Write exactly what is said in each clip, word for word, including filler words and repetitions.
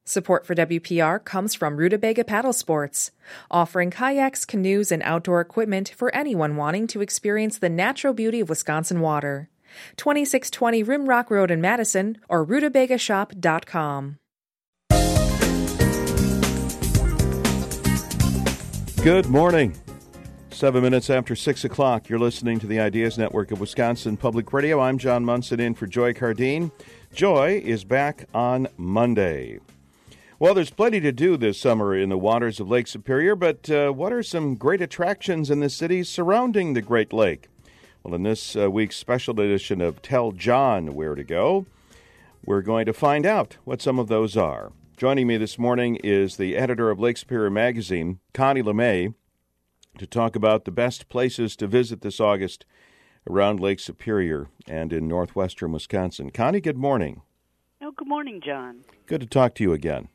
Support for W P R comes from Rutabaga Paddle Sports, offering kayaks, canoes, and outdoor equipment for anyone wanting to experience the natural beauty of Wisconsin water. twenty-six twenty Rimrock Road in Madison or rutabaga shop dot com. Good morning. Seven minutes after six o'clock, you're listening to the Ideas Network of Wisconsin Public Radio. I'm John Munson in for Joy Cardine. Joy is back on Monday. Well, there's plenty to do this summer in the waters of Lake Superior, but uh, what are some great attractions in the cities surrounding the Great Lake? Well, in this uh, week's special edition of Tell John Where to Go, we're going to find out what some of those are. Joining me this morning is the editor of Lake Superior Magazine, Connie LeMay, to talk about the best places to visit this August around Lake Superior and in northwestern Wisconsin. Connie, good morning. Oh, good morning, John. Good to talk to you again.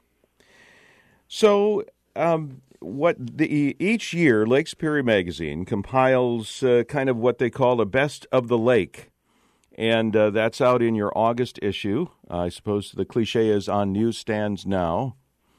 So, um, what the each year, Lake Superior Magazine compiles uh, kind of what they call a best of the lake, and uh, that's out in your August issue. Uh, I suppose the cliche is on newsstands now.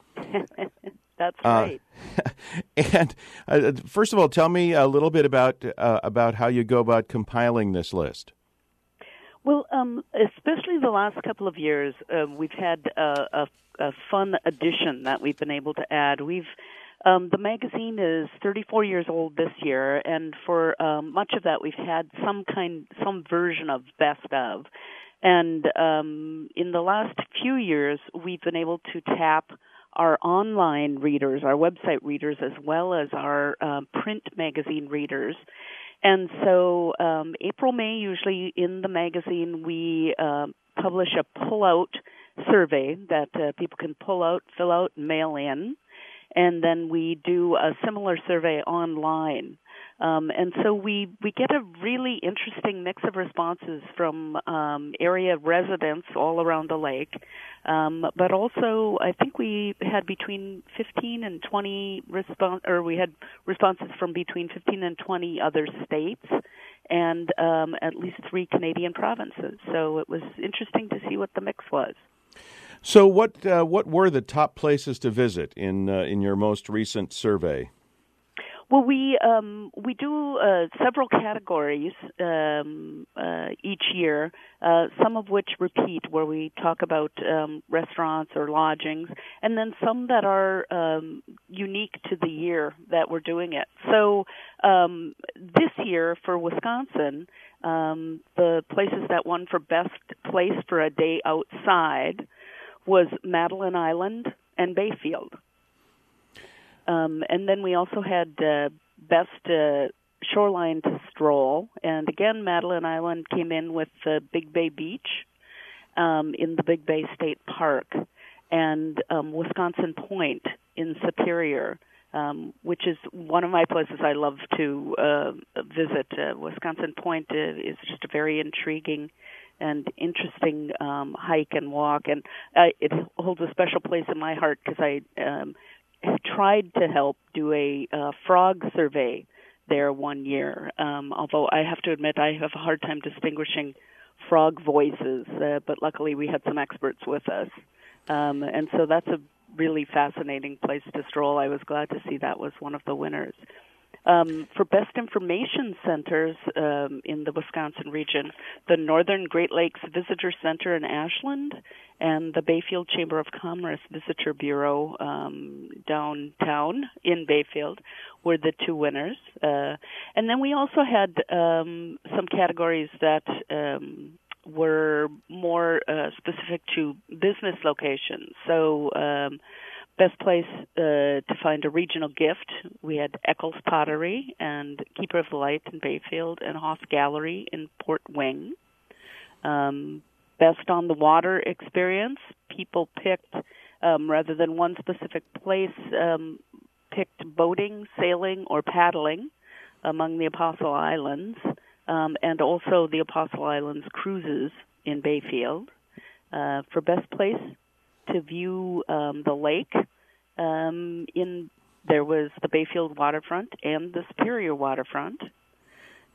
That's right. Uh, and uh, first of all, tell me a little bit about uh, about how you go about compiling this list. Well, um, especially the last couple of years, uh, we've had uh, a, a fun addition that we've been able to add. We've um, the magazine is thirty-four years old this year, and for um, much of that, we've had some kind, some version of best of. And um, in the last few years, we've been able to tap our online readers, our website readers, as well as our uh, print magazine readers. And so um, April, May, usually in the magazine, we uh, publish a pull-out survey that uh, people can pull out, fill out, and mail in. And then we do a similar survey online. Um, and so we, we get a really interesting mix of responses from um, area residents all around the lake. Um, but also, I think we had between fifteen and twenty response, or we had responses from between fifteen and twenty other states, and um, at least three Canadian provinces. So it was interesting to see what the mix was. So, what uh, what were the top places to visit in uh, in your most recent survey? Well, we um, we do uh, several categories um, uh, each year, uh, some of which repeat, where we talk about um, restaurants or lodgings, and then some that are um, unique to the year that we're doing it. So um, this year for Wisconsin, um, the places that won for best place for a day outside was Madeline Island and Bayfield. Um, and then we also had uh, best uh, shoreline to stroll. And again, Madeline Island came in with uh, Big Bay Beach um, in the Big Bay State Park, and um, Wisconsin Point in Superior, um, which is one of my places I love to uh, visit. Uh, Wisconsin Point is just a very intriguing and interesting um, hike and walk. And uh, it holds a special place in my heart because I um, tried to help do a uh, frog survey there one year, um, although I have to admit I have a hard time distinguishing frog voices, uh, but luckily we had some experts with us. Um, and so that's a really fascinating place to stroll. I was glad to see that was one of the winners. Um, for best information centers um, in the Wisconsin region, the Northern Great Lakes Visitor Center in Ashland and the Bayfield Chamber of Commerce Visitor Bureau um, downtown in Bayfield were the two winners. Uh, and then we also had um, some categories that um, were more uh, specific to business locations. So um, best place uh, to find a regional gift, we had Eccles Pottery and Keeper of the Light in Bayfield and Hoff Gallery in Port Wing. Um, best on the water experience, people picked, um, rather than one specific place, um, picked boating, sailing, or paddling among the Apostle Islands, um, and also the Apostle Islands cruises in Bayfield. Uh, for best place to view um, the lake, um, in there was the Bayfield waterfront and the Superior waterfront.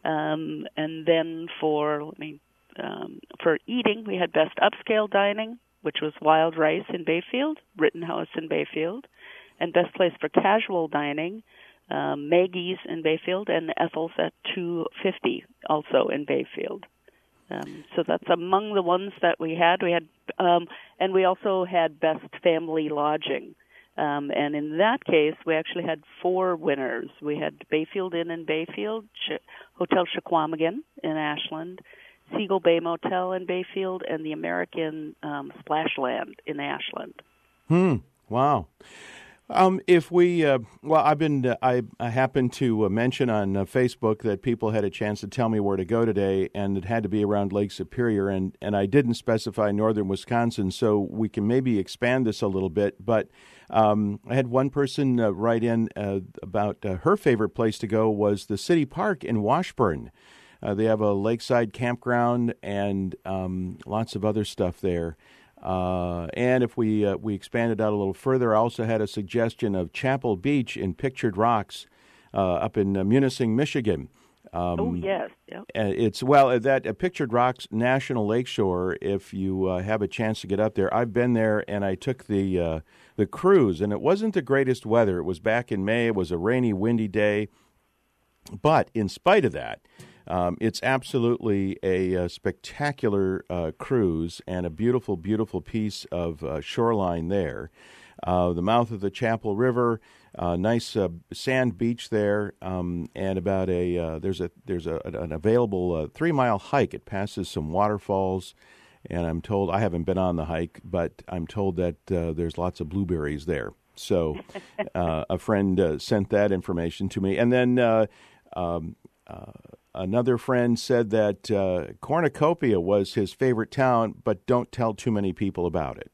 Um, and then for let me um, for eating, we had best upscale dining which was Wild Rice in Bayfield, Rittenhouse in Bayfield, and Best Place for Casual Dining, um, Maggie's in Bayfield, and Ethel's at two fifty, also in Bayfield. Um, so that's among the ones that we had. We had, um, and we also had Best Family Lodging. Um, and in that case, we actually had four winners. We had Bayfield Inn in Bayfield, Ch- Hotel Chequamegon in Ashland, Seagull Bay Motel in Bayfield, and the American um, Splashland in Ashland. Hmm. Wow. Um, if we, uh, well, I've been, uh, I, I happened to uh, mention on uh, Facebook that people had a chance to tell me where to go today, and it had to be around Lake Superior, and, and I didn't specify northern Wisconsin, so we can maybe expand this a little bit. But um, I had one person uh, write in uh, about uh, her favorite place to go was the City Park in Washburn. Uh, they have a lakeside campground and um, lots of other stuff there. Uh, and if we uh, we expand it out a little further, I also had a suggestion of Chapel Beach in Pictured Rocks uh, up in uh, Munising, Michigan. Um, oh, yes. Yep. It's, well, that uh, Pictured Rocks National Lakeshore, if you uh, have a chance to get up there. I've been there, and I took the uh, the cruise, and it wasn't the greatest weather. It was back in May. It was a rainy, windy day. But in spite of that, Um, it's absolutely a, a spectacular uh, cruise and a beautiful, beautiful piece of uh, shoreline there. Uh, the mouth of the Chapel River, uh, nice uh, sand beach there, um, and about a uh, there's a there's a, an available uh, three mile hike. It passes some waterfalls, and I'm told I haven't been on the hike, but I'm told that uh, there's lots of blueberries there. So uh, a friend uh, sent that information to me, and then. Uh, um, uh, Another friend said that uh, Cornucopia was his favorite town, but don't tell too many people about it.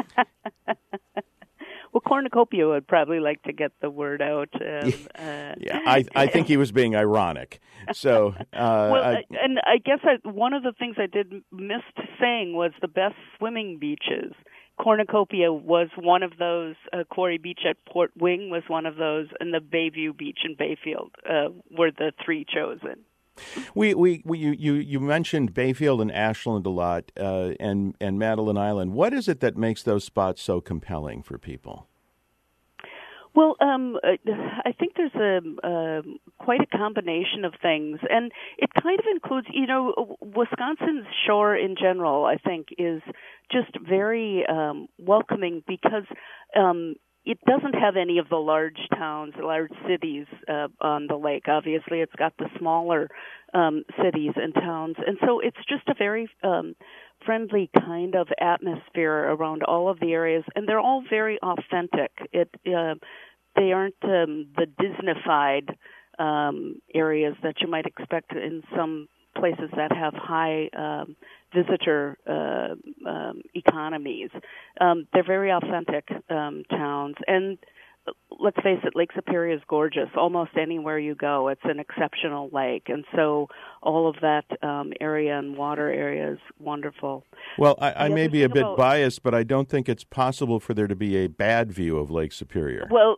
Well, Cornucopia would probably like to get the word out. Um, uh, yeah, I, I think he was being ironic. So, uh, well, I, and I guess I, one of the things I did miss saying was the best swimming beaches. Cornucopia was one of those. Uh, Quarry Beach at Port Wing was one of those, and the Bayview Beach in Bayfield uh, were the three chosen. We we, we you, you, you mentioned Bayfield and Ashland a lot, uh, and and Madeline Island. What is it that makes those spots so compelling for people? Well, um, I think there's a uh, quite a combination of things, and it kind of includes, you know, Wisconsin's shore in general. I think is just very um, welcoming because. Um, It doesn't have any of the large towns, large cities uh, on the lake. Obviously, it's got the smaller um, cities and towns. And so it's just a very um, friendly kind of atmosphere around all of the areas. And they're all very authentic. It uh, They aren't um, the Disney-fied um, areas that you might expect in some places that have high um, visitor uh, um, economies. Um, they're very authentic um, towns. And let's face it, Lake Superior is gorgeous. Almost anywhere you go, it's an exceptional lake. And so all of that um, area and water area is wonderful. Well, I, I may be a bit about, biased, but I don't think it's possible for there to be a bad view of Lake Superior. Well,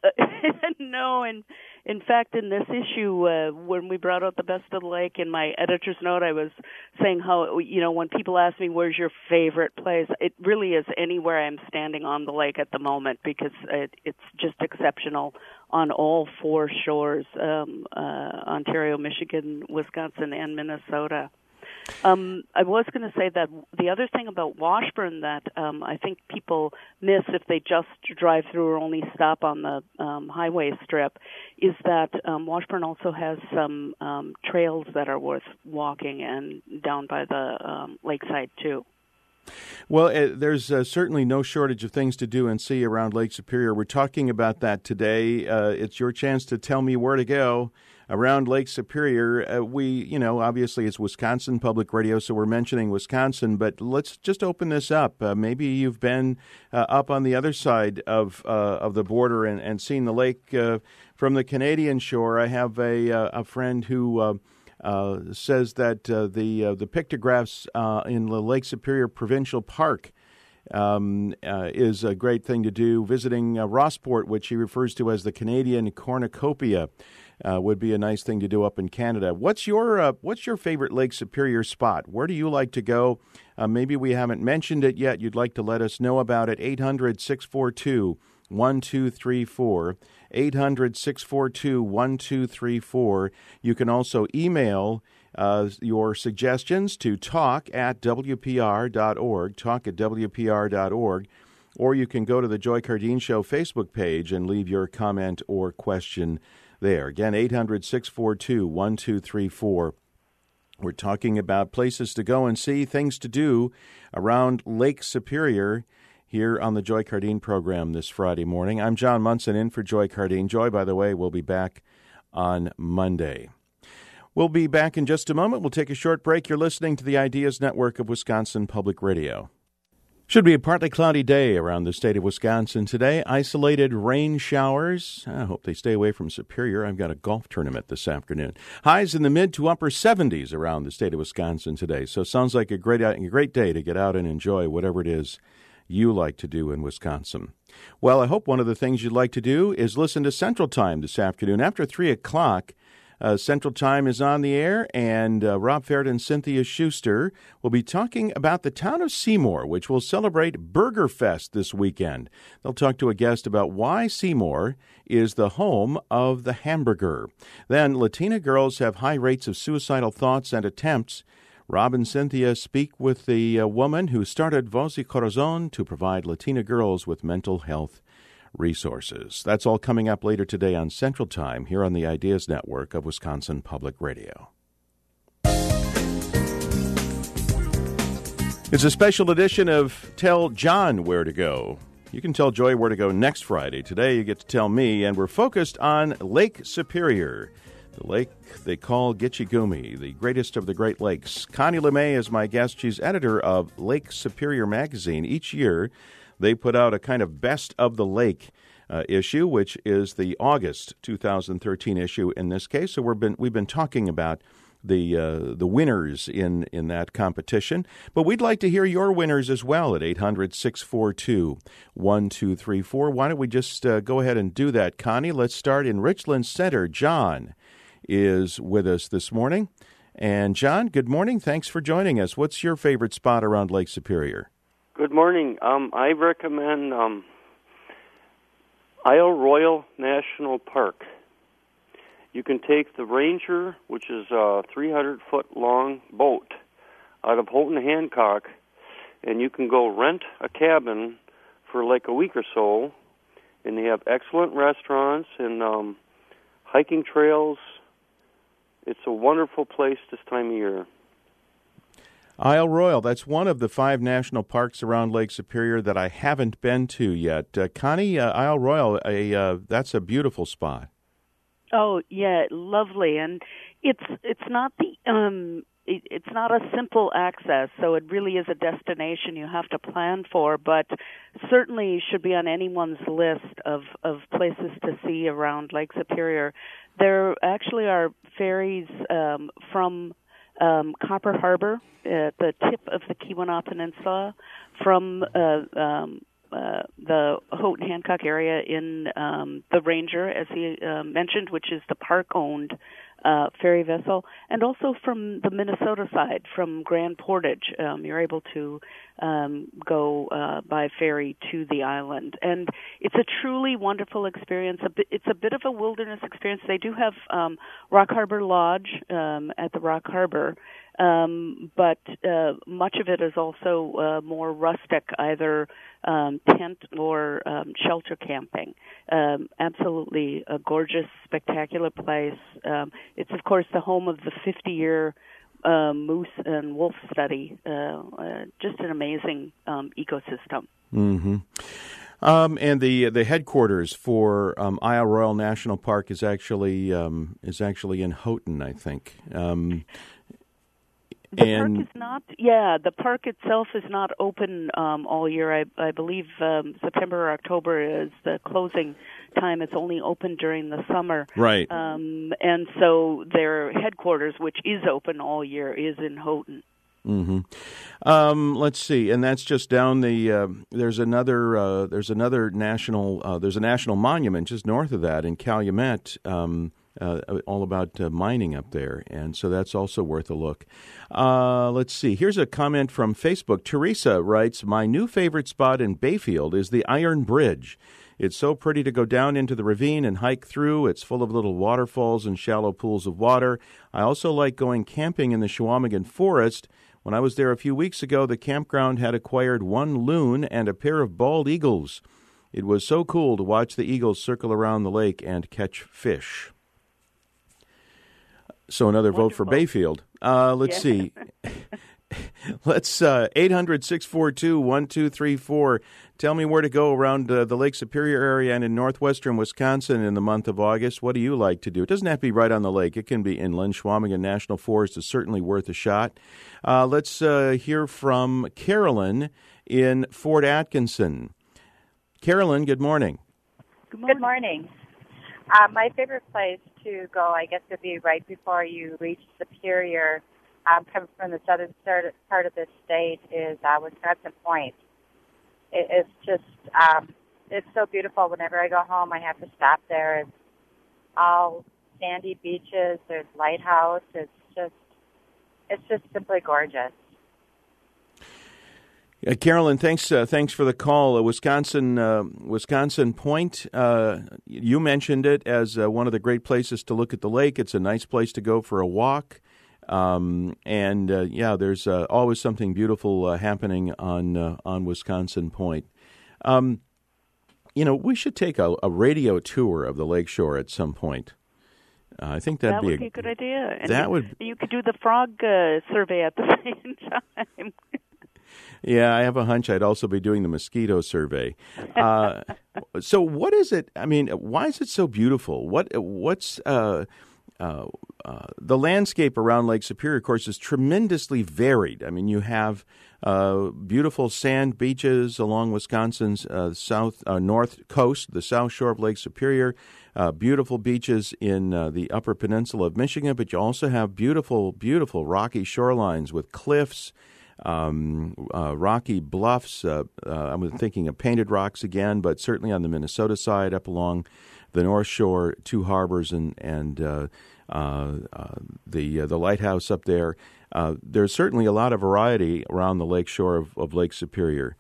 no, and in fact, in this issue, uh, when we brought out the best of the lake, in my editor's note, I was saying how, you know, when people ask me, where's your favorite place, it really is anywhere I'm standing on the lake at the moment because it, it's just exceptional on all four shores, um, uh, Ontario, Michigan, Wisconsin, and Minnesota. Um, I was going to say that the other thing about Washburn that um, I think people miss if they just drive through or only stop on the um, highway strip is that um, Washburn also has some um, trails that are worth walking and down by the um, lakeside too. Well, uh, there's uh, certainly no shortage of things to do and see around Lake Superior. We're talking about that today. Uh, it's your chance to tell me where to go around Lake Superior. Uh, we, you know, obviously it's Wisconsin Public Radio, so we're mentioning Wisconsin, but let's just open this up. Uh, maybe you've been uh, up on the other side of uh, of the border and, and seen the lake uh, from the Canadian shore. I have a, uh, a friend who... Uh, Uh, says that uh, the uh, the pictographs uh, in the Lake Superior Provincial Park um, uh, is a great thing to do. Visiting uh, Rossport, which he refers to as the Canadian Cornucopia, uh, would be a nice thing to do up in Canada. What's your uh, what's your favorite Lake Superior spot? Where do you like to go? Uh, maybe we haven't mentioned it yet. You'd like to let us know about it. eight hundred, six four two, one two three four. eight hundred, six four two, one two three four. You can also email uh, your suggestions to talk at w p r dot org, talk at w p r dot org, or you can go to the Joy Cardeen Show Facebook page and leave your comment or question there. Again, eight hundred, six four two, one two three four. We're talking about places to go and see, things to do around Lake Superior here on the Joy Cardeen program this Friday morning. I'm John Munson in for Joy Cardeen. Joy, by the way, will be back on Monday. We'll be back in just a moment. We'll take a short break. You're listening to the Ideas Network of Wisconsin Public Radio. Should be a partly cloudy day around the state of Wisconsin today. Isolated rain showers. I hope they stay away from Superior. I've got a golf tournament this afternoon. Highs in the mid to upper seventies around the state of Wisconsin today. So sounds like a great, a great day to get out and enjoy whatever it is you like to do in Wisconsin. Well, I hope one of the things you'd like to do is listen to Central Time this afternoon. After three o'clock, uh, Central Time is on the air, and uh, Rob Faird and Cynthia Schuster will be talking about the town of Seymour, which will celebrate Burger Fest this weekend. They'll talk to a guest about why Seymour is the home of the hamburger. Then, Latina girls have high rates of suicidal thoughts and attempts. Rob and Cynthia speak with the uh, woman who started Voz y Corazon to provide Latina girls with mental health resources. That's all coming up later today on Central Time here on the Ideas Network of Wisconsin Public Radio. It's a special edition of Tell John Where to Go. You can tell Joy where to go next Friday. Today you get to tell me, and we're focused on Lake Superior, the lake they call Gitche Gumee, the greatest of the Great Lakes. Connie LeMay is my guest. She's editor of Lake Superior magazine. Each year, they put out a kind of best of the lake uh, issue, which is the August two thousand thirteen issue in this case. So we've been we've been talking about the uh, the winners in, in that competition. But we'd like to hear your winners as well at eight hundred, six four two, one two three four. Why don't we just uh, go ahead and do that, Connie? Let's start in Richland Center. John is with us this morning. And John, good morning. Thanks for joining us. What's your favorite spot around Lake Superior? Good morning. Um, I recommend um, Isle Royale National Park. You can take the Ranger, which is a three hundred foot long boat, out of Houghton Hancock, and you can go rent a cabin for like a week or so, and they have excellent restaurants and um, hiking trails. It's a wonderful place this time of year. Isle Royale, that's one of the five national parks around Lake Superior that I haven't been to yet. Uh, Connie, uh, Isle Royale, a, uh, that's a beautiful spot. Oh yeah, lovely, and it's it's not the um it, it's not a simple access, so it really is a destination you have to plan for, but certainly should be on anyone's list of of places to see around Lake Superior. There actually are ferries um, from Um, Copper Harbor, at the tip of the Keweenaw Peninsula, from uh, um, uh, the Houghton Hancock area in um, the Ranger, as he uh, mentioned, which is the park-owned uh, ferry vessel, and also from the Minnesota side, from Grand Portage. Um, you're able to um, go uh, by ferry to the island. And it's a truly wonderful experience. A bit, it's a bit of a wilderness experience. They do have um, Rock Harbor Lodge um, at the Rock Harbor, um, but uh, much of it is also uh, more rustic, either um, tent or um, shelter camping. Um, absolutely a gorgeous, spectacular place. Um, it's, of course, the home of the fifty-year uh, moose and wolf study. Uh, uh, just an amazing um, ecosystem. Mm-hmm. Um, and the the headquarters for um, Isle Royale National Park is actually um, is actually in Houghton, I think. Um, The and park is not, yeah, the park itself is not open um, all year. I, I believe um, September or October is the closing time. It's only open during the summer. Right. Um, and so their headquarters, which is open all year, is in Houghton. Mm-hmm. Um, let's see, and that's just down the. Uh, there's another. Uh, there's another national. Uh, there's a national monument just north of that in Calumet. Um, uh, all about uh, mining up there, and so that's also worth a look. Uh, let's see. Here's a comment from Facebook. Teresa writes, "My new favorite spot in Bayfield is the Iron Bridge. It's so pretty to go down into the ravine and hike through. It's full of little waterfalls and shallow pools of water. I also like going camping in the Chequamegon Forest. When I was there a few weeks ago, the campground had acquired one loon and a pair of bald eagles. It was so cool to watch the eagles circle around the lake and catch fish." So another Wonderful. vote for Bayfield. Uh, let's Yeah. see. Let's uh, eight hundred, six four two, one two three four. Tell me where to go around uh, the Lake Superior area and in northwestern Wisconsin in the month of August. What do you like to do? It doesn't have to be right on the lake. It can be inland. Chequamegon National Forest is certainly worth a shot. Uh, let's uh, hear from Carolyn in Fort Atkinson. Carolyn, good morning. Good morning. Good morning. Uh, my favorite place to go, I guess, would be right before you reach Superior, um, coming from the southern part of the state, is uh, Wisconsin Point. It, it's just, um, it's so beautiful. Whenever I go home, I have to stop there. It's all sandy beaches. There's lighthouse. It's just, it's just simply gorgeous. Uh, Carolyn, thanks. Uh, thanks for the call. Uh, Wisconsin, uh, Wisconsin Point. Uh, you mentioned it as uh, one of the great places to look at the lake. It's a nice place to go for a walk, um, and uh, yeah, there's uh, always something beautiful uh, happening on uh, on Wisconsin Point. Um, you know, we should take a, a radio tour of the lakeshore at some point. Uh, I think that'd that be, would a, be a good idea. And that you, would. You could do the frog uh, survey at the same time. Yeah, I have a hunch I'd also be doing the mosquito survey. Uh, so, what is it? I mean, why is it so beautiful? What what's uh, uh, uh, the landscape around Lake Superior? Of course, is tremendously varied. I mean, you have uh, beautiful sand beaches along Wisconsin's uh, south uh, north coast, the south shore of Lake Superior. Uh, beautiful beaches in uh, the Upper Peninsula of Michigan, but you also have beautiful, beautiful rocky shorelines with cliffs. Um, uh, rocky bluffs. Uh, uh, I'm thinking of Painted Rocks again, but certainly on the Minnesota side, up along the North Shore, two harbors and and uh, uh, uh, the uh, the lighthouse up there. Uh, there's certainly a lot of variety around the lake shore of, of Lake Superior.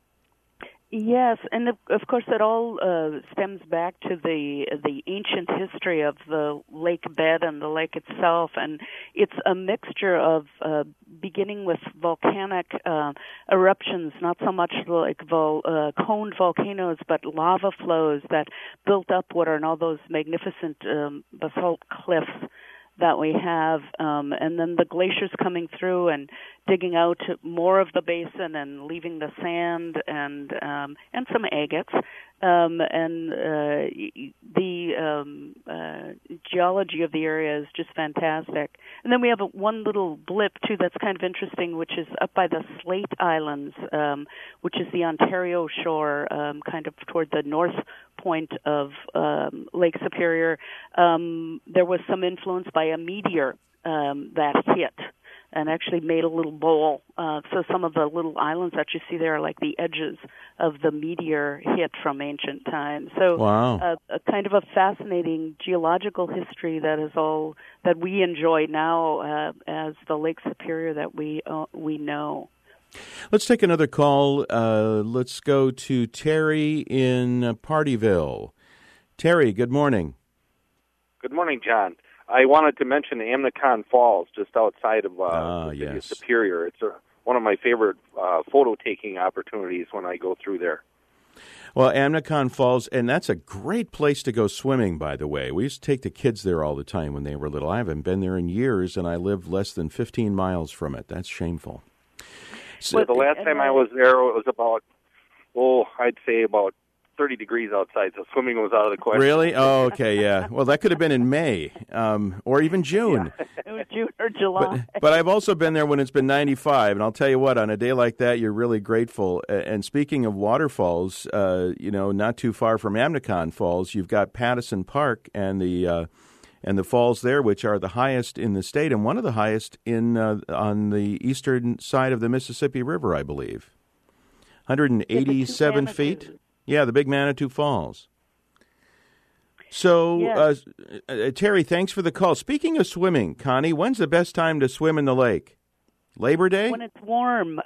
Yes, and of, of course it all uh, stems back to the the ancient history of the lake bed and the lake itself, and it's a mixture of uh, beginning with volcanic uh, eruptions, not so much like vol- uh, coned volcanoes, but lava flows that built up what are now those magnificent um, basalt cliffs that we have, um, and then the glaciers coming through and digging out more of the basin and leaving the sand and um, and some agates. Um, and uh, the um, uh, geology of the area is just fantastic. And then we have a, one little blip, too, that's kind of interesting, which is up by the Slate Islands, um, which is the Ontario shore, um, kind of toward the north point of um, Lake Superior. Um, there was some influence by a meteor um, that hit and actually made a little bowl. Uh, so some of the little islands that you see there are like the edges of the meteor hit from ancient times. So wow. uh, a kind of a fascinating geological history that is all that we enjoy now uh, as the Lake Superior that we uh, we know. Let's take another call. Uh, let's go to Terry in Partyville. Terry, good morning. Good morning, John. I wanted to mention Amnicon Falls, just outside of uh, ah, the city of yes. Superior. It's a, one of my favorite uh, photo-taking opportunities when I go through there. Well, Amnicon Falls, and that's a great place to go swimming, by the way. We used to take the kids there all the time when they were little. I haven't been there in years, and I live less than fifteen miles from it. That's shameful. So, well, the last time I was there, it was about, oh, I'd say about thirty degrees outside, so swimming was out of the question. Really? Oh, okay, yeah. Well, that could have been in May um, or even June. Yeah. It was June or July. But, but I've also been there when it's been ninety-five, and I'll tell you what, on a day like that, you're really grateful. And speaking of waterfalls, uh, you know, not too far from Amnicon Falls, you've got Pattison Park and the uh, and the falls there, which are the highest in the state, and one of the highest in uh, on the eastern side of the Mississippi River, I believe. one hundred eighty-seven feet. Yeah, the Big Manitou Falls. So, Yes. uh, uh, Terry, thanks for the call. Speaking of swimming, Connie, when's the best time to swim in the lake? Labor Day? When it's warm.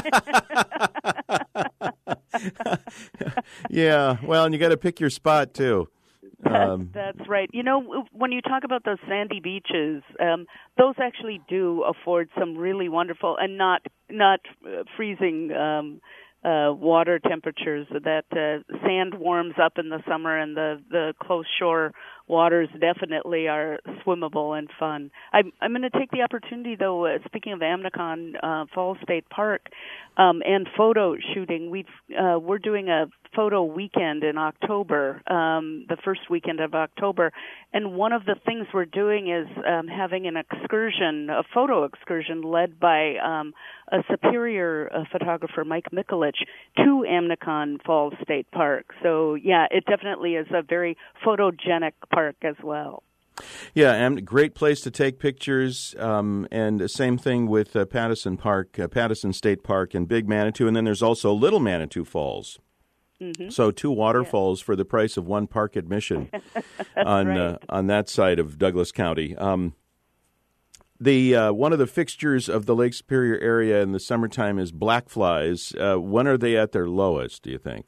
Yeah, well, and you got to pick your spot, too. Um, That's right. You know, when you talk about those sandy beaches, um, those actually do afford some really wonderful and not not uh, freezing um, uh, water temperatures. That uh, sand warms up in the summer, and the the close shore waters definitely are swimmable and fun. I'm, I'm going to take the opportunity, though, uh, speaking of Amnicon uh, Falls State Park um, and photo shooting, we've, uh, we're doing a photo weekend in October, um, the first weekend of October, and one of the things we're doing is um, having an excursion, a photo excursion led by um, a Superior uh, photographer, Mike Mikulich, to Amnicon Falls State Park. So, yeah, it definitely is a very photogenic park as well. Yeah, and great place to take pictures, um, and the same thing with uh, Pattison Park, uh, Pattison State Park and Big Manitou, and then there's also Little Manitou Falls. Mm-hmm. So two waterfalls yeah. for the price of one park admission on right. uh, on that side of Douglas County. Um, the uh, one of the fixtures of the Lake Superior area in the summertime is black flies. Uh, when are they at their lowest, do you think?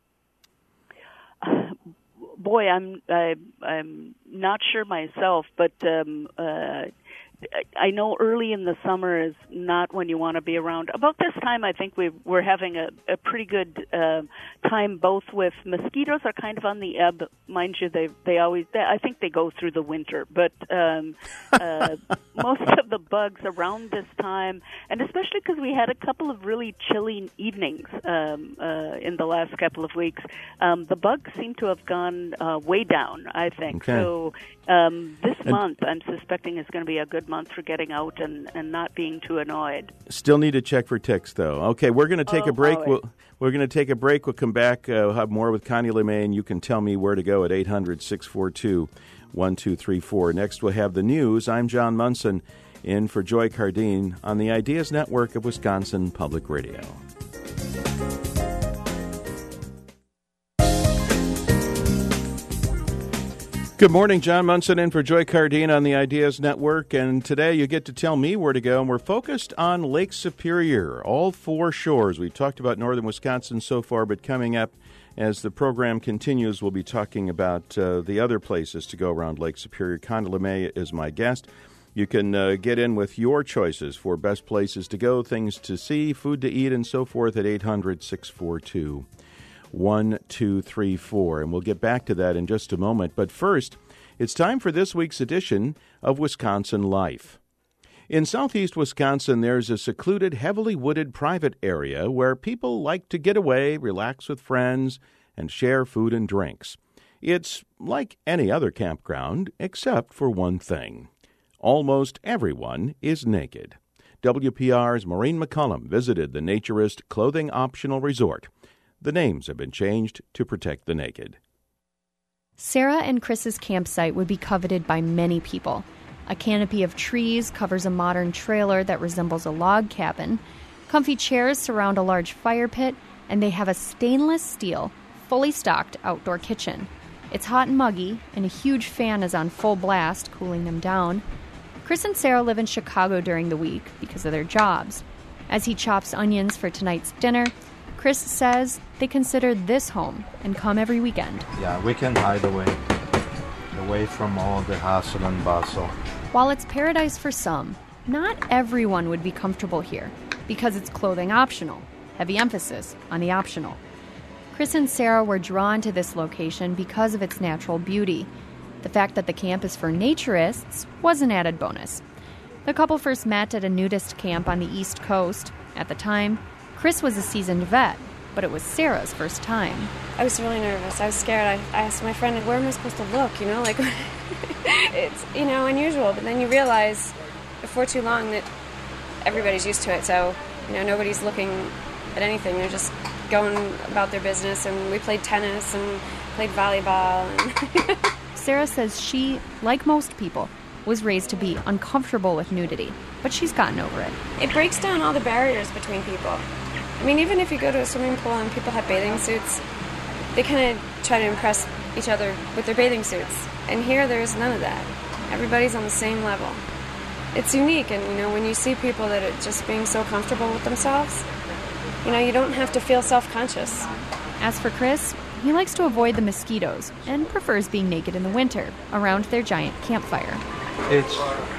Boy, I'm I, I'm not sure myself, but um, uh, I know early in the summer is not when you want to be around. About this time, I think we we're having a, a pretty good uh, time. Both with mosquitoes are kind of on the ebb, mind you. They they always they, I think they go through the winter, but um, uh, most of the bugs around this time, and especially because we had a couple of really chilly evenings um, uh, in the last couple of weeks, um, the bugs seem to have gone uh, way down. I think okay. so. Um, this and month, I'm suspecting, is going to be a good month for getting out and, and not being too annoyed. Still need to check for ticks, though. Okay, we're going to take oh, a break. Boy. We'll, we're going to take a break. We'll come back. Uh, we'll have more with Connie LeMay, and you can tell me where to go at eight hundred, six four two, one two three four. Next, we'll have the news. I'm John Munson, in for Joy Cardine on the Ideas Network of Wisconsin Public Radio. Good morning, John Munson in for Joy Cardine on the Ideas Network, and today you get to tell me where to go, and we're focused on Lake Superior, all four shores. We've talked about northern Wisconsin so far, but coming up as the program continues, we'll be talking about uh, the other places to go around Lake Superior. Connie LeMay is my guest. You can uh, get in with your choices for best places to go, things to see, food to eat, and so forth at eight hundred, six four two, one two three four. And we'll get back to that in just a moment. But first, it's time for this week's edition of Wisconsin Life. In southeast Wisconsin, there's a secluded, heavily wooded private area where people like to get away, relax with friends, and share food and drinks. It's like any other campground, except for one thing. Almost everyone is naked. W P R's Maureen McCullum visited the naturist clothing optional resort. The names have been changed to protect the naked. Sarah and Chris's campsite would be coveted by many people. A canopy of trees covers a modern trailer that resembles a log cabin. Comfy chairs surround a large fire pit, and they have a stainless steel, fully stocked outdoor kitchen. It's hot and muggy, and a huge fan is on full blast, cooling them down. Chris and Sarah live in Chicago during the week because of their jobs. As he chops onions for tonight's dinner, Chris says they consider this home and come every weekend. Yeah, we can hide away, away from all the hustle and bustle. While it's paradise for some, not everyone would be comfortable here because it's clothing optional. Heavy emphasis on the optional. Chris and Sarah were drawn to this location because of its natural beauty. The fact that the camp is for naturists was an added bonus. The couple first met at a nudist camp on the East Coast. At the time, Chris was a seasoned vet, but it was Sarah's first time. I was really nervous. I was scared. I, I asked my friend, where am I supposed to look? You know, like, it's, you know, unusual. But then you realize before too long that everybody's used to it. So, you know, nobody's looking at anything. They're just going about their business. And we played tennis and played volleyball. And Sarah says she, like most people, was raised to be uncomfortable with nudity, but she's gotten over it. It breaks down all the barriers between people. I mean, even if you go to a swimming pool and people have bathing suits, they kind of try to impress each other with their bathing suits. And here, there's none of that. Everybody's on the same level. It's unique, and, you know, when you see people that are just being so comfortable with themselves, you know, you don't have to feel self-conscious. As for Chris, he likes to avoid the mosquitoes and prefers being naked in the winter around their giant campfire. It's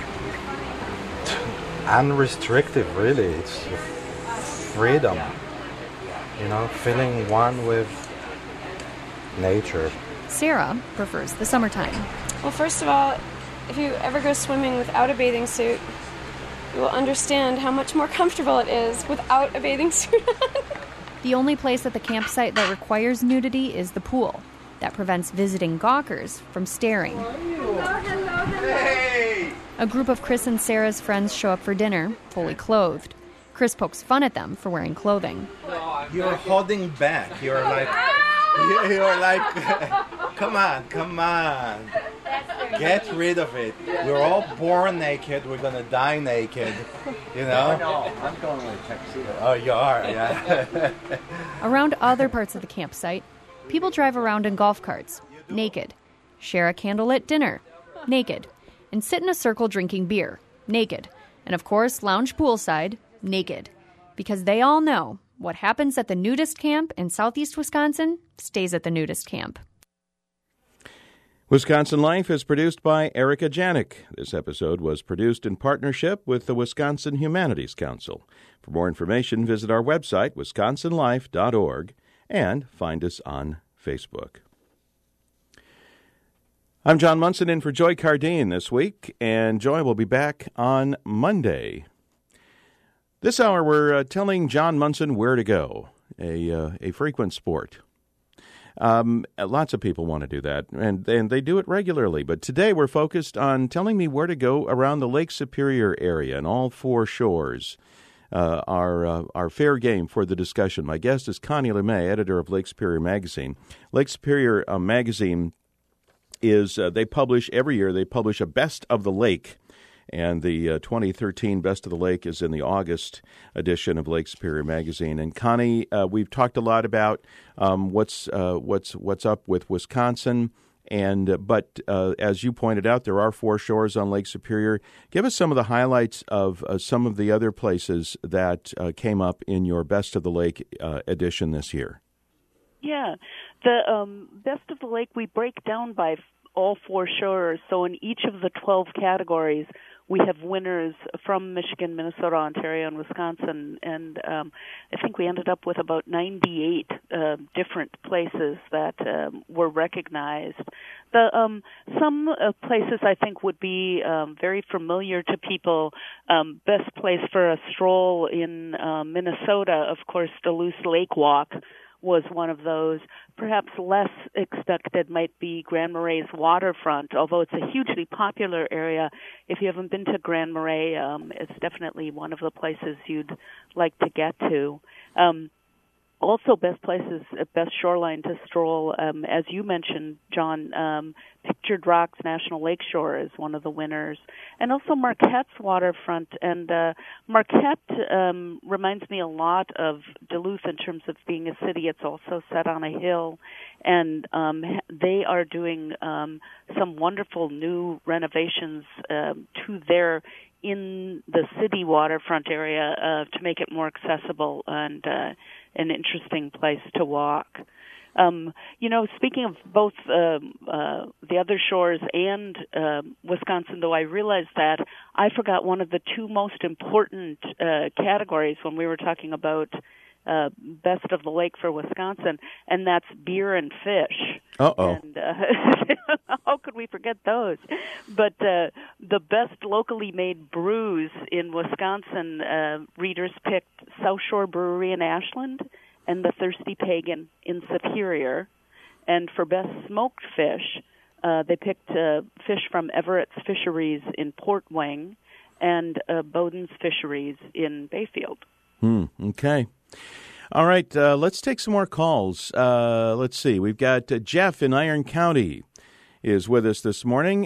unrestricted, really. It's freedom, you know, feeling one with nature. Sarah prefers the summertime. Well, first of all, if you ever go swimming without a bathing suit, you will understand how much more comfortable it is without a bathing suit on. The only place at the campsite that requires nudity is the pool. That prevents visiting gawkers from staring. Hello, hello, hello. Hey! A group of Chris and Sarah's friends show up for dinner, fully clothed. Chris pokes fun at them for wearing clothing. You're holding back. You're like, you're like, come on, come on. Get rid of it. We're all born naked. We're going to die naked. You know? No, I'm going with tuxedo. Oh, you are, yeah. Around other parts of the campsite, people drive around in golf carts, naked, share a candlelit dinner, naked, and sit in a circle drinking beer, naked, and of course lounge poolside, naked, because they all know what happens at the nudist camp in southeast Wisconsin stays at the nudist camp. Wisconsin Life is produced by Erica Janik. This episode was produced in partnership with the Wisconsin Humanities Council. For more information, visit our website, wisconsin life dot org, and find us on Facebook. I'm John Munson in for Joy Cardine this week, and Joy will be back on Monday. This hour, we're uh, telling John Munson where to go, a uh, a frequent sport. Um, lots of people want to do that, and, and they do it regularly. But today we're focused on telling me where to go around the Lake Superior area and all four shores. Uh, our uh, our fair game for the discussion. My guest is Connie LeMay, editor of Lake Superior Magazine. Lake Superior uh, Magazine is, uh, they publish, every year they publish a Best of the Lake. And the uh, twenty thirteen Best of the Lake is in the August edition of Lake Superior Magazine. And Connie, uh, we've talked a lot about um, what's uh, what's what's up with Wisconsin, and uh, but uh, as you pointed out, there are four shores on Lake Superior. Give us some of the highlights of uh, some of the other places that uh, came up in your Best of the Lake uh, edition this year. Yeah, the um, Best of the Lake we break down by all four shores. So in each of the twelve categories, we have winners from Michigan, Minnesota, Ontario, and Wisconsin, and um, I think we ended up with about ninety-eight uh, different places that um, were recognized. The um, some uh, places I think would be um, very familiar to people. Um, best place for a stroll in uh, Minnesota, of course, Duluth Lake Walk was one of those. Perhaps less expected might be Grand Marais waterfront, although it's a hugely popular area. If you haven't been to Grand Marais, um, it's definitely one of the places you'd like to get to. Um, also, best places, best shoreline to stroll, um, as you mentioned, John, um, Pictured Rocks National Lakeshore is one of the winners. And also Marquette's waterfront. And uh, Marquette um, reminds me a lot of Duluth in terms of being a city. It's also set on a hill. And um, they are doing um, some wonderful new renovations uh, to their in the city waterfront area uh, to make it more accessible and uh, an interesting place to walk. Um, you know, speaking of both um, uh, the other shores and uh, Wisconsin, though, I realized that I forgot one of the two most important uh, categories when we were talking about uh, Best of the Lake for Wisconsin, and that's beer and fish. Uh-oh. And uh, how could we forget those? But uh, the best locally made brews in Wisconsin, uh, readers picked South Shore Brewery in Ashland and the Thirsty Pagan in Superior. And for best smoked fish, uh, they picked uh, fish from Everett's Fisheries in Port Wing and uh, Bowden's Fisheries in Bayfield. Hmm, okay. All right, uh, let's take some more calls. Uh, let's see. We've got uh, Jeff in Iron County is with us this morning.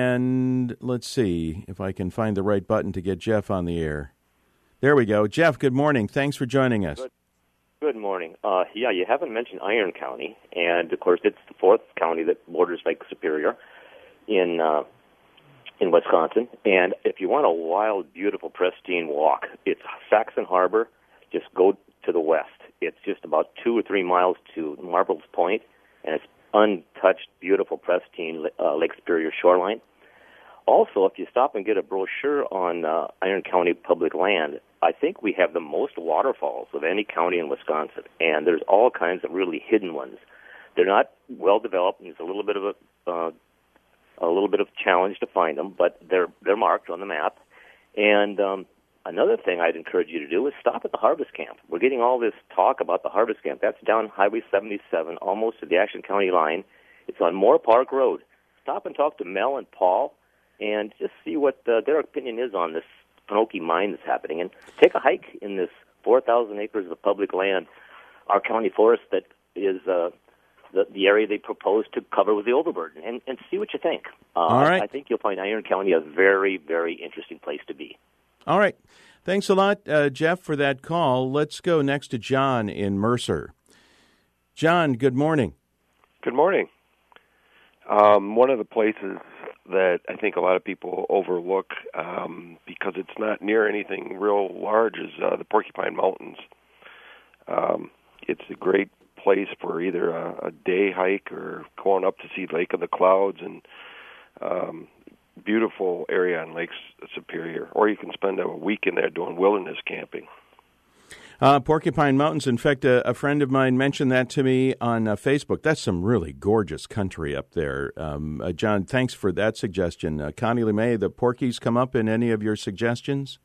And let's see if I can find the right button to get Jeff on the air. There we go. Jeff, good morning. Thanks for joining us. Good. Good morning. Uh, yeah, you haven't mentioned Iron County, and of course it's the fourth county that borders Lake Superior in uh, in Wisconsin. And if you want a wild, beautiful, pristine walk, it's Saxon Harbor. Just go to the west. It's just about two or three miles to Marbles Point, and it's untouched, beautiful, pristine uh, Lake Superior shoreline. Also, if you stop and get a brochure on uh, Iron County public land, I think we have the most waterfalls of any county in Wisconsin, and there's all kinds of really hidden ones. They're not well developed, and it's a little bit of a uh, a little bit of challenge to find them, but they're they're marked on the map. And um, another thing I'd encourage you to do is stop at the Harvest Camp. We're getting all this talk about the Harvest Camp. That's down Highway seventy-seven, almost to the Action County line. It's on Moore Park Road. Stop and talk to Mel and Paul, and just see what uh, their opinion is on this Panoke mine that's happening. And take a hike in this four thousand acres of public land, our county forest that is uh, the, the area they propose to cover with the overburden, and, and see what you think. Uh, All right. I think you'll find Iron County a very, very interesting place to be. All right. Thanks a lot, uh, Jeff, for that call. Let's go next to John in Mercer. John, good morning. Good morning. Um, one of the places that I think a lot of people overlook um, because it's not near anything real large is uh, the Porcupine Mountains. Um, it's a great place for either a, a day hike or going up to see Lake of the Clouds, and um, beautiful area on Lake Superior. Or you can spend a week in there doing wilderness camping. Uh, Porcupine Mountains. In fact, a, a friend of mine mentioned that to me on uh, Facebook. That's some really gorgeous country up there. Um, uh, John, thanks for that suggestion. Uh, Connie LeMay, the Porkies come up in any of your suggestions?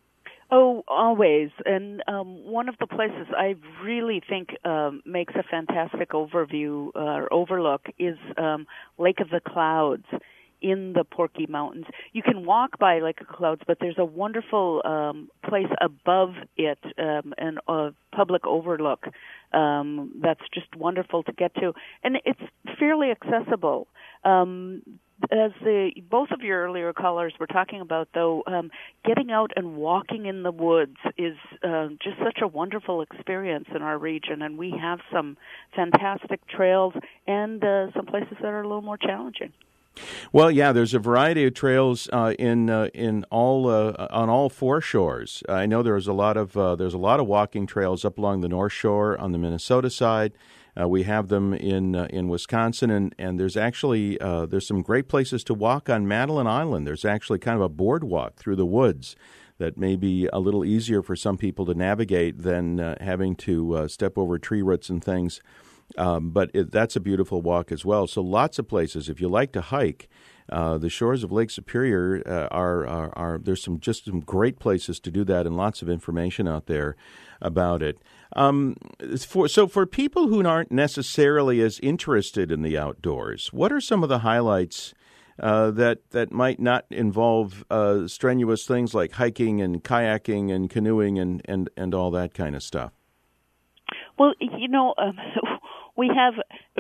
Oh, always. And um, one of the places I really think um, makes a fantastic overview uh, or overlook is um, Lake of the Clouds in the Porky Mountains. You can walk by Lake of Clouds, but there's a wonderful um, place above it, um, and a public overlook um, that's just wonderful to get to. And it's fairly accessible. Um, as the both of your earlier callers were talking about, though, um, getting out and walking in the woods is uh, just such a wonderful experience in our region, and we have some fantastic trails and uh, some places that are a little more challenging. Well, yeah, there's a variety of trails uh, in uh, in all uh, on all four shores. I know there's a lot of uh, there's a lot of walking trails up along the North Shore on the Minnesota side. Uh, we have them in uh, in Wisconsin, and, and there's actually uh, there's some great places to walk on Madeline Island. There's actually kind of a boardwalk through the woods that may be a little easier for some people to navigate than uh, having to uh, step over tree roots and things. Um, but it, that's a beautiful walk as well. So lots of places. If you like to hike, uh, the shores of Lake Superior uh, are, are are there's some just some great places to do that, and lots of information out there about it. Um, for so for people who aren't necessarily as interested in the outdoors, what are some of the highlights uh, that that might not involve uh, strenuous things like hiking and kayaking and canoeing and, and, and all that kind of stuff? Well, you know, um, we have.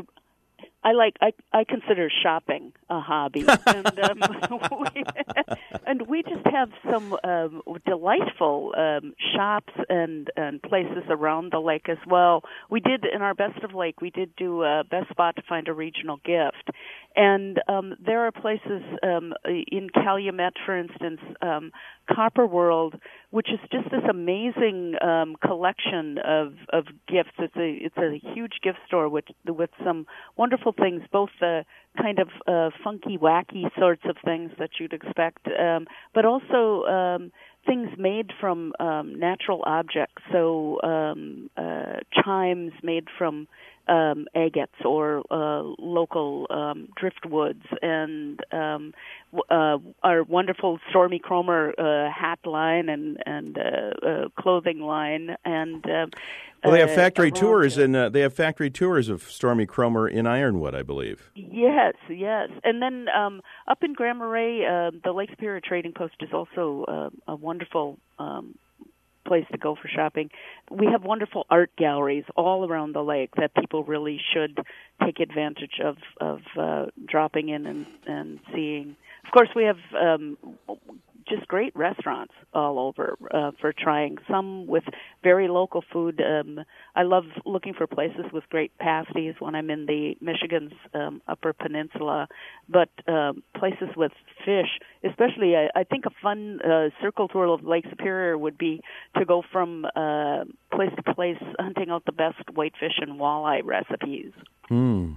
I like. I I consider shopping a hobby, and um, we, and we just have some um, delightful um, shops and and places around the lake as well. We did in our Best of Lake. We did do a best spot to find a regional gift, and um, there are places um, in Calumet, for instance, um, Copper World, which is just this amazing um, collection of, of gifts. It's a it's a huge gift store with with some wonderful things, both the kind of uh, funky, wacky sorts of things that you'd expect, um, but also um, things made from um, natural objects. So um, uh, chimes made from um, agates or uh, local um, driftwoods, and um, uh, our wonderful Stormy Cromer uh, hat line and and uh, uh, clothing line, and uh, well, they have factory uh, tours, and uh, they have factory tours of Stormy Cromer in Ironwood, I believe. Yes, yes, and then um, up in Grand Marais, uh, the Lake Superior Trading Post is also uh, a wonderful Um, place to go for shopping. We have wonderful art galleries all around the lake that people really should take advantage of of uh, dropping in and, and seeing. Of course, we have um, just great restaurants all over uh, for trying. Some with very local food. Um, I love looking for places with great pasties when I'm in the Michigan's um, Upper Peninsula, but um, places with fish, especially. I, I think a fun uh, circle tour of Lake Superior would be to go from uh, place to place, hunting out the best whitefish and walleye recipes. Hmm.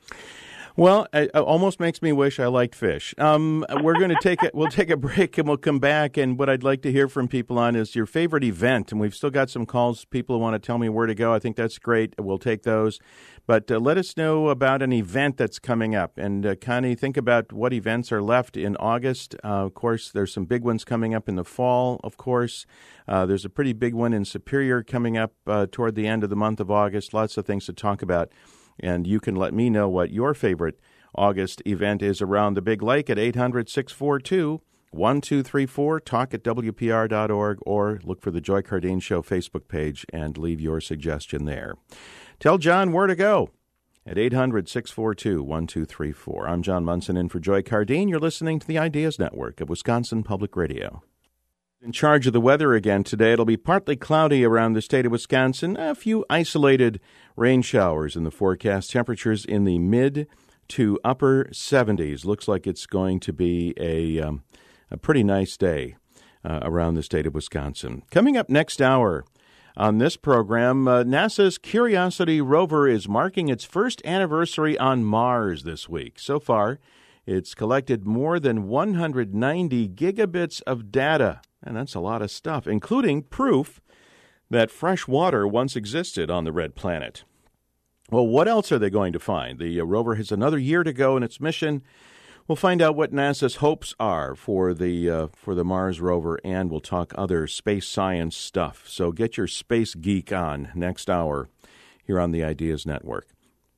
Well, it almost makes me wish I liked fish. Um, we're going to take it. We'll take a break and we'll come back. And what I'd like to hear from people on is your favorite event. And we've still got some calls. People who want to tell me where to go. I think that's great. We'll take those. But uh, let us know about an event that's coming up. And uh, Connie, think about what events are left in August. Uh, of course, there's some big ones coming up in the fall. Of course, uh, there's a pretty big one in Superior coming up uh, toward the end of the month of August. Lots of things to talk about. And you can let me know what your favorite August event is around the Big Lake at eight hundred, six four two, one two three four, talk at W P R dot org, or look for the Joy Cardine Show Facebook page and leave your suggestion there. Tell John where to go at eight hundred, six four two, one two three four. I'm John Munson in for Joy Cardine. You're listening to the Ideas Network of Wisconsin Public Radio. In charge of the weather again today, it'll be partly cloudy around the state of Wisconsin. A few isolated rain showers in the forecast. Temperatures in the mid to upper seventies. Looks like it's going to be a, um, a pretty nice day uh, around the state of Wisconsin. Coming up next hour on this program, uh, NASA's Curiosity rover is marking its first anniversary on Mars this week. So far, it's collected more than one hundred ninety gigabits of data. And that's a lot of stuff, including proof that fresh water once existed on the red planet. Well, what else are they going to find? The uh, rover has another year to go in its mission. We'll find out what NASA's hopes are for the uh, for the Mars rover, and we'll talk other space science stuff. So get your space geek on next hour here on the Ideas Network.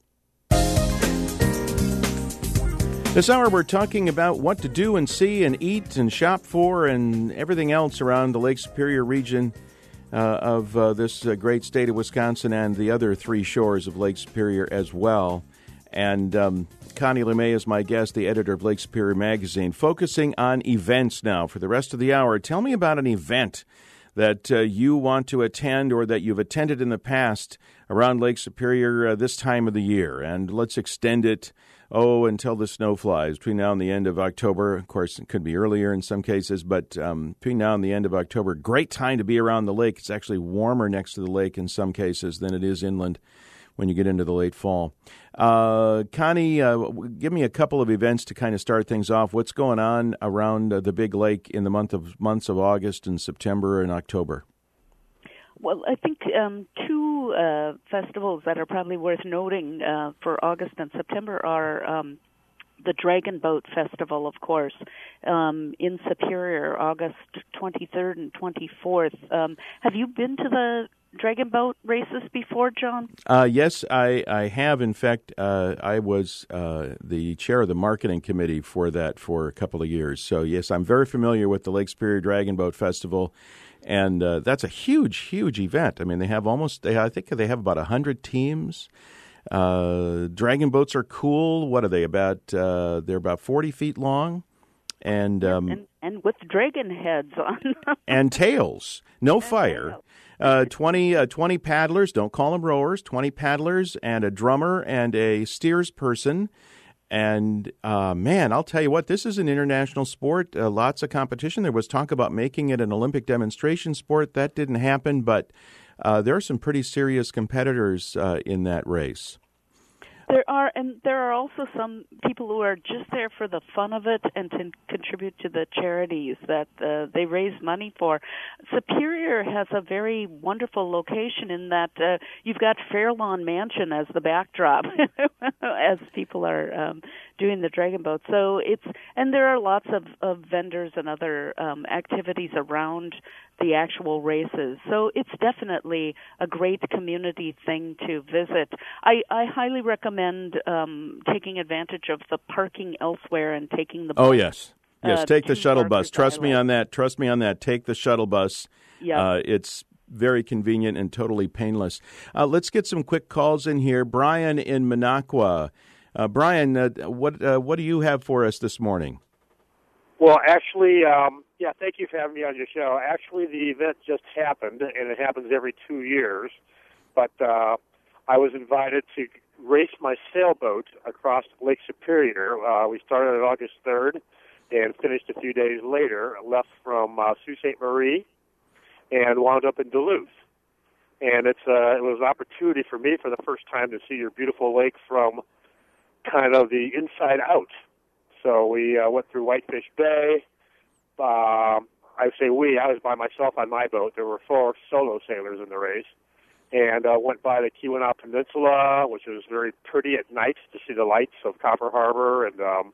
This hour, we're talking about what to do and see and eat and shop for and everything else around the Lake Superior region uh, of uh, this uh, great state of Wisconsin and the other three shores of Lake Superior as well. And um, Connie LeMay is my guest, the editor of Lake Superior Magazine, focusing on events now for the rest of the hour. Tell me about an event that uh, you want to attend or that you've attended in the past around Lake Superior uh, this time of the year. And let's extend it Oh, until the snow flies, between now and the end of October. Of course, it could be earlier in some cases, but um, between now and the end of October, great time to be around the lake. It's actually warmer next to the lake in some cases than it is inland when you get into the late fall. Uh, Connie, uh, give me a couple of events to kind of start things off. What's going on around uh, the Big Lake in the month of months of August and September and October? Well, I think um, two uh, festivals that are probably worth noting uh, for August and September are um, the Dragon Boat Festival, of course, um, in Superior, August twenty-third and twenty-fourth. Um, have you been to the Dragon Boat races before, John? Uh, yes, I, I have. In fact, uh, I was uh, the chair of the marketing committee for that for a couple of years. So, yes, I'm very familiar with the Lake Superior Dragon Boat Festival. And uh, that's a huge, huge event. I mean, they have almost, they, I think they have about one hundred teams. Uh, dragon boats are cool. What are they, about, uh, they're about forty feet long. And um, and, and with dragon heads on them. And tails. No and fire. Tails. Uh, twenty, uh, twenty paddlers, don't call them rowers, twenty paddlers and a drummer and a steers person. And, uh, man, I'll tell you what, this is an international sport, uh, lots of competition. There was talk about making it an Olympic demonstration sport. That didn't happen, but uh, there are some pretty serious competitors uh, in that race. There are, and there are also some people who are just there for the fun of it and to contribute to the charities that uh, they raise money for. Superior has a very wonderful location in that uh, you've got Fairlawn Mansion as the backdrop as people are um, doing the dragon boat. So it's, and there are lots of, of vendors and other um, activities around the actual races. So it's definitely a great community thing to visit. I, I highly recommend um, taking advantage of the parking elsewhere and taking the bus. Oh, yes. Yes, uh, take the shuttle bus. Island. Trust me on that. Trust me on that. Take the shuttle bus. Yeah. Uh, it's very convenient and totally painless. Uh, let's get some quick calls in here. Brian in Minocqua. Uh, Brian, uh, what uh, what do you have for us this morning? Well, actually, um, yeah, thank you for having me on your show. Actually, the event just happened, and it happens every two years. But uh, I was invited to race my sailboat across Lake Superior. Uh, we started on August third and finished a few days later. Left from uh, Sault Ste. Marie and wound up in Duluth. And it's uh, it was an opportunity for me for the first time to see your beautiful lake from kind of the inside out. So we uh, went through Whitefish Bay. Uh, I say we, I was by myself on my boat. There were four solo sailors in the race. And uh, went by the Keweenaw Peninsula, which was very pretty at night to see the lights of Copper Harbor and um,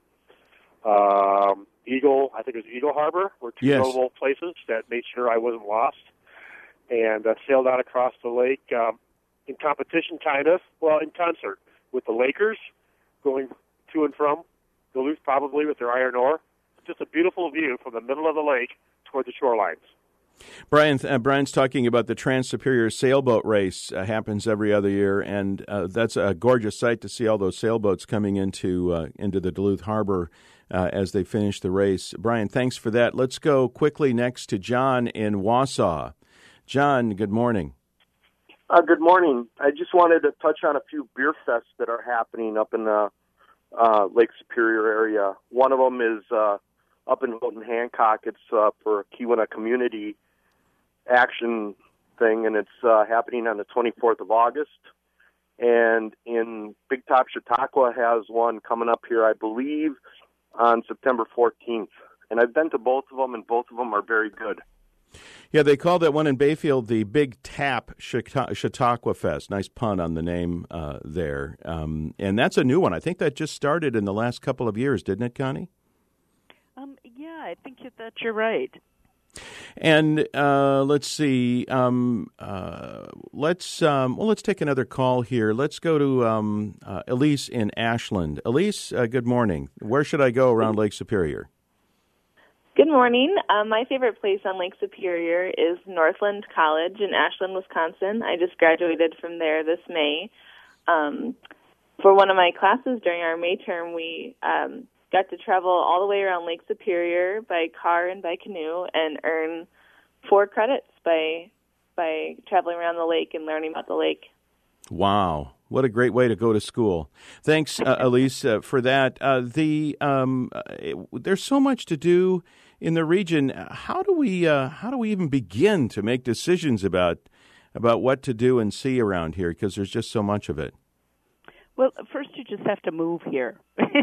um, Eagle, I think it was Eagle Harbor, were two yes. notable places that made sure I wasn't lost. And uh, sailed out across the lake um, in competition, kind of, well, in concert with the Lakers, going to and from Duluth probably with their iron ore. Just a beautiful view from the middle of the lake toward the shorelines. Brian, uh, Brian's talking about the Trans-Superior Sailboat Race. Uh, happens every other year, and uh, that's a gorgeous sight to see all those sailboats coming into uh, into the Duluth Harbor uh, as they finish the race. Brian, thanks for that. Let's go quickly next to John in Wausau. John, good morning. Uh, good morning. I just wanted to touch on a few beer fests that are happening up in the uh, Lake Superior area. One of them is uh, up in Houghton Hancock. It's uh, for Keweenaw Community Action thing, and it's uh, happening on the twenty-fourth of August. And in Big Top Chautauqua has one coming up here, I believe, on September fourteenth. And I've been to both of them, and both of them are very good. Yeah, they call that one in Bayfield the Big Tap Chautauqua Fest. Nice pun on the name uh, there. Um, and that's a new one. I think that just started in the last couple of years, didn't it, Connie? Um, yeah, I think that you're right. And uh, let's see. Um, uh, let's um, well, let's take another call here. Let's go to um, uh, Elise in Ashland. Elise, uh, good morning. Where should I go around Lake Superior? Good morning. Um, my favorite place on Lake Superior is Northland College in Ashland, Wisconsin. I just graduated from there this May. Um, for one of my classes during our May term, we um, got to travel all the way around Lake Superior by car and by canoe and earn four credits by by traveling around the lake and learning about the lake. Wow. What a great way to go to school. Thanks, uh, Elise, uh, for that. Uh, the um, uh, it, there's so much to do in the region. How do we uh, how do we even begin to make decisions about about what to do and see around here? Because there's just so much of it. Well, first you just have to move here.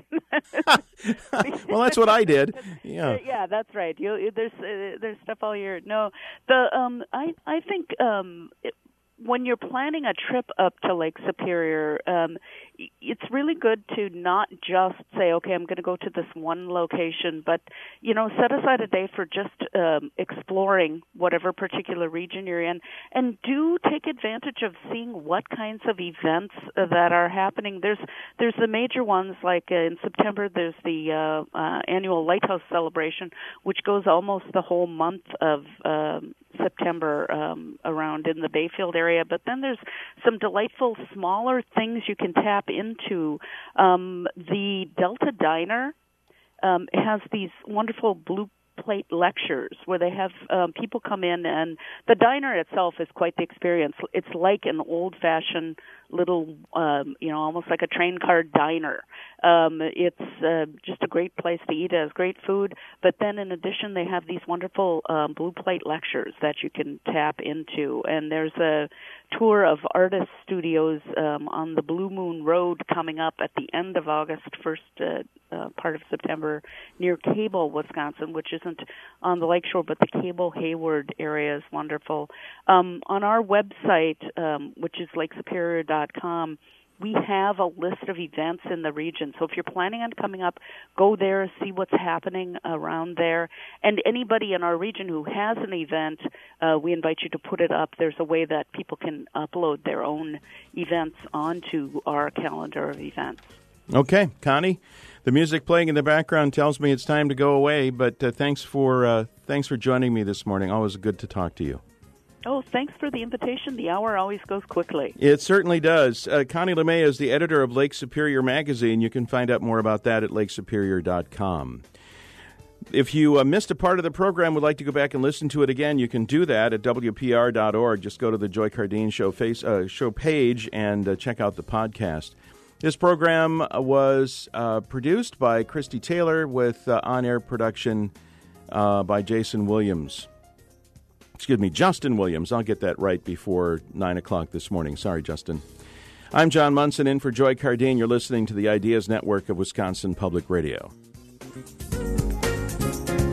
Well, that's what I did. Yeah, yeah, that's right. You, there's uh, there's stuff all year. No, the um, I I think um. It, when you're planning a trip up to Lake Superior, um, it's really good to not just say, okay, I'm going to go to this one location, but, you know, set aside a day for just um, exploring whatever particular region you're in, and do take advantage of seeing what kinds of events uh, that are happening. There's there's the major ones, like uh, in September, there's the uh, uh, annual Lighthouse Celebration, which goes almost the whole month of um, September um, around in the Bayfield area. But then there's some delightful smaller things you can tap into. Um, the Delta Diner um, has these wonderful blue plate lectures where they have um, people come in, and the diner itself is quite the experience. It's like an old-fashioned little, um, you know, almost like a train car diner. Um, it's uh, just a great place to eat. It has great food, but then in addition, they have these wonderful um, blue plate lectures that you can tap into, and there's a tour of artist studios um, on the Blue Moon Road coming up at the end of August, first uh, uh, part of September, near Cable, Wisconsin, which isn't on the lakeshore, but the Cable Hayward area is wonderful. Um, on our website, um, which is lake superior dot com, we have a list of events in the region. So if you're planning on coming up, go there, see what's happening around there. And anybody in our region who has an event, uh, we invite you to put it up. There's a way that people can upload their own events onto our calendar of events. Okay, Connie, the music playing in the background tells me it's time to go away, but uh, thanks for uh, thanks for joining me this morning. Always good to talk to you. Oh, thanks for the invitation. The hour always goes quickly. It certainly does. Uh, Connie LeMay is the editor of Lake Superior Magazine. You can find out more about that at lake superior dot com. If you uh, missed a part of the program, would like to go back and listen to it again, you can do that at W P R dot org. Just go to the Joy Cardeen Show face uh, show page and uh, check out the podcast. This program was uh, produced by Christy Taylor with uh, on-air production uh, by Jason Williams. Excuse me, Justin Williams. I'll get that right before nine o'clock this morning. Sorry, Justin. I'm John Munson in for Joy Cardeen. You're listening to the Ideas Network of Wisconsin Public Radio.